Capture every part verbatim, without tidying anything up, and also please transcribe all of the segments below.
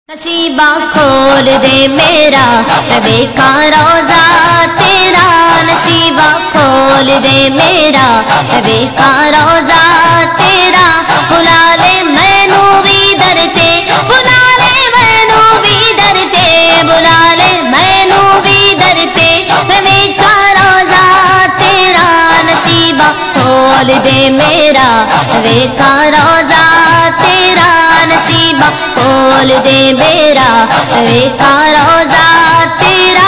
نصیبہ کھول دے میرا میں دیکھا روزہ تیرا، نصیبہ کھول دے میرا میں دیکھا روزہ تیرا، بلا لے مینو بھی درتے، بلا لے مینو بھی درتے، بلا لے مینو بھی درتے، میں دیکھا روزہ تیرا، نصیبہ کھول دے میرا میں دیکھا روزہ تیرا، نصیبہ کھول دے میرا ویکھا روزہ تیرا،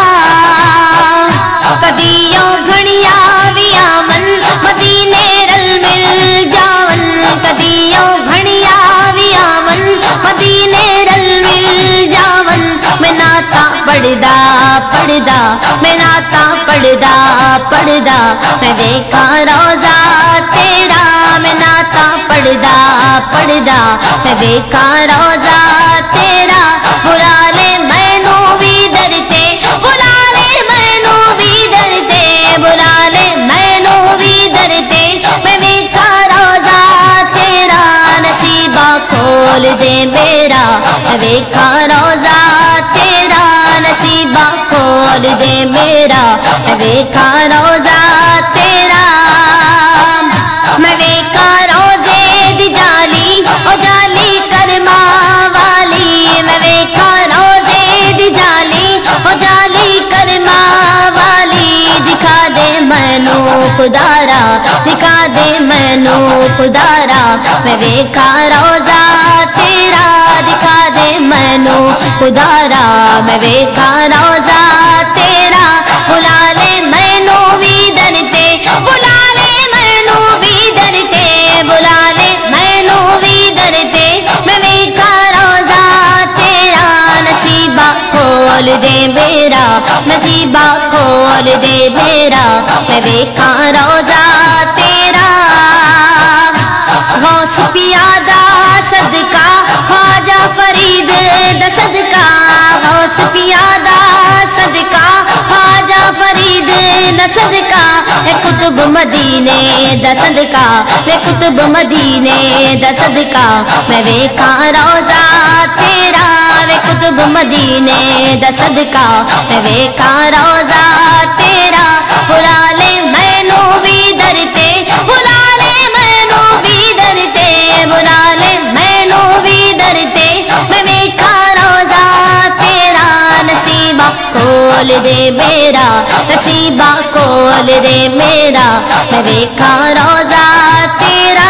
کدیوں گھڑیا بھی آون مدینے رل مل جاون، کدیوں گھڑیا بھی آون مدینے رل مل جاون، میں ناتا پڑھدا پڑھدا میں ناتا پڑھدا پڑھدا میں دیکھا روزہ تیرا، میں ناتا پڑھدا پڑھدا میں دیکھا روزہ تیرا، بلا لے مینو بھی درتے، بلا لے مینو بھی درتے، بلا لے مینو بھی درتے، میں دیکھا روزہ تیرا، نصیبہ کھول دے میرا میں دیکھا روزہ تیرا، نصیبہ کھول دے میرا میں دیکھا روزہ تیرا، میں دیکھا روزے دی جالی او جالی کرما والی، میں دیکھا روزے دی جالی او جالی کرما والی، دکھا دے مینو خدارا، دکھا دے مینو خدارا، میں دیکھا روزہ تیرا، دکھا دے مینو خدارا، میں دیکھا روزہ تیرا، بلا لے مینو بھی درتے، بلا لے مینو بھی درتے، بلا لے مینو بھی درتے، میں دیکھا روزہ تیرا، نصیبہ کھول دے میرا، نصیبہ کھول دے میرا، میں دیکھا روزہ تیرا، غوث پیادہ صدقہ خواجہ فرید دا صدقہ، غوث پیادہ صدقہ خواجہ فرید دا صدقہ، اے کتب مدینے دا صدقہ، اے کتب مدینے دا صدقہ، میں دیکھا روزہ تیرا، اے کتب مدینے دا صدقہ، میں دیکھا روزہ تیرا، بلا لے مینو بھی درتے، بلا لے مینو بھی درتے، بلا لے مینو بھی درتے، میں دیکھا روزہ تیرا، نصیبہ کھول دے میرا، نصیبہ کھول دے میرا، میں دیکھا روزہ تیرا،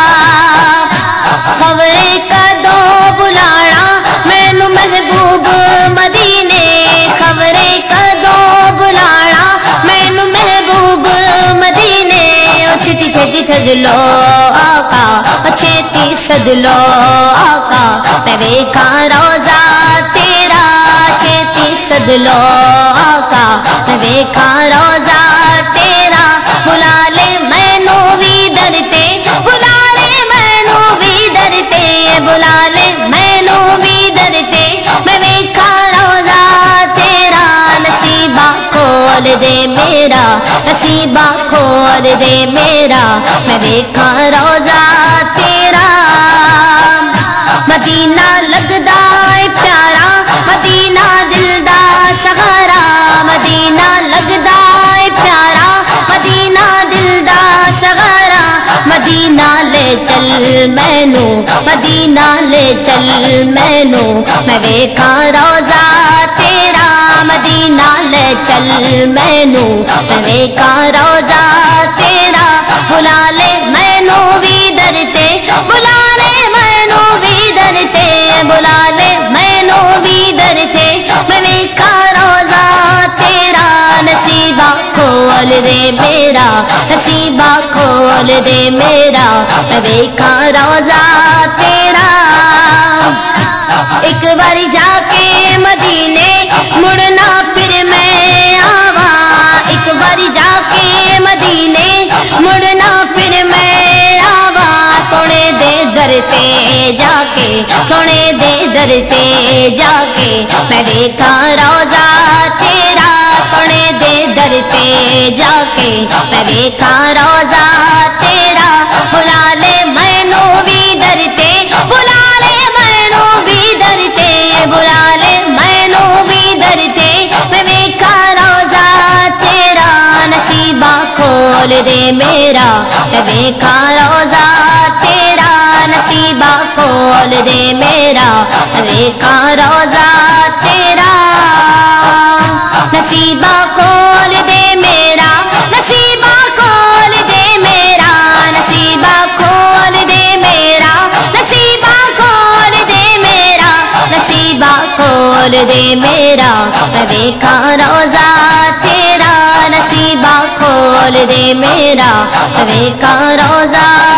خبرے کدو بلانا مینو محبوب مدینے، خبرے کدو بلانا مینو محبوب مدینے، چھتی چھتی سد لو آقا، چھتی سد لو آقا، میں دیکھا روزہ تیرا، چھتی سد لو آقا، میں دیکھا روزہ تیرا، بلا لے مینو بھی درتے، بلا لے مینو بھی درتے، بلا لے مینو بھی درتے، میں دیکھا روزہ تیرا، نصیبہ کھول دے میرا، نصیبہ کھول دے میرا، میں دیکھا روزہ تیرا، مدینہ لگدا ہے پیارا، مدینہ دل دا سہارا، مدینہ لگدا ہے پیارا، مدینہ دل دا سہارا، مدینہ لے چل مینو، مدینہ لے چل مینو، میں دیکھا روزہ تیرا، مدینہ لے چل مینو، میں دیکھا روزہ تیرا، بلا لے مینو بھی درتے، بلا لے مینو بھی درتے، بلا لے مینو بھی درتے، میں دیکھا روزہ تیرا، نصیبہ کھول دے میرا، نصیبہ کھول دے میرا، میں دیکھا روزہ تیرا، ایک بار جا کے مدینے مڑنا پھر میں آواں، ایک بار جا کے مدینے مڑنا پھر میں آواں، سونے دے درتے جا کے، سونے دے درتے جا کے، میں دیکھا روزہ تیرا، سونے دے درتے جا کے، میں دیکھا روزہ تیرا، بلا لے مینو بھی درتے، بلا لے مینو بھی درتے، بلا میرا میں دیکھا روزہ تیرا نصیبہ کھول دے میرا میں دیکھا روزہ تیرا نصیبہ کھول دے میرا نصیبہ کھول دے میرا نصیبہ کھول دے میرا نصیبہ کھول دے میرا نصیبہ کھول دے میرا میں دیکھا روزہ تیرا نصیبہ کھول دے میرا میں دیکھا روزہ